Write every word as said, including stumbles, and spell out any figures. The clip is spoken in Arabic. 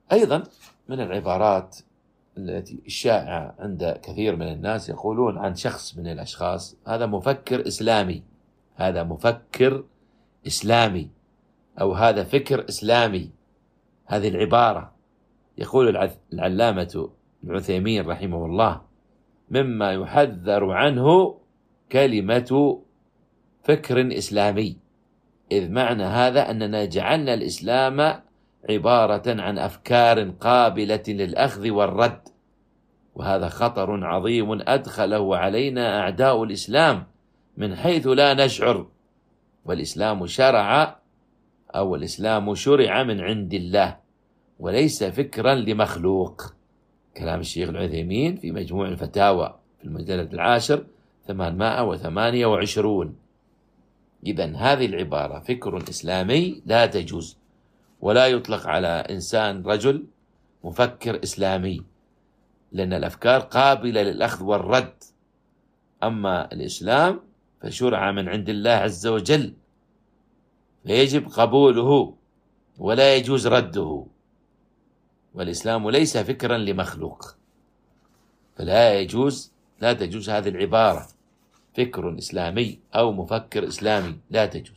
أيضا من العبارات التي الشائعة عند كثير من الناس يقولون عن شخص من الأشخاص هذا مفكر إسلامي، هذا مفكر إسلامي، أو هذا فكر إسلامي. هذه العبارة يقول العلامة العثيمين رحمه الله مما يحذر عنه كلمة فكر إسلامي، إذ معنى هذا أننا جعلنا الإسلام عبارة عن أفكار قابلة للأخذ والرد، وهذا خطر عظيم أدخله علينا أعداء الإسلام من حيث لا نشعر. والإسلام شرع أو الإسلام شرع من عند الله وليس فكرا لمخلوق. كلام الشيخ العثيمين في مجموع الفتاوى في المجلد العاشر ثمانمائة وثمانية وعشرين. إذن هذه العبارة فكر إسلامي لا تجوز، ولا يطلق على إنسان رجل مفكر إسلامي، لأن الأفكار قابلة للأخذ والرد. أما الإسلام فشرع من عند الله عز وجل، فيجب قبوله ولا يجوز رده، والإسلام ليس فكرا لمخلوق، فلا يجوز لا تجوز هذه العبارة فكر إسلامي أو مفكر إسلامي، لا تجوز.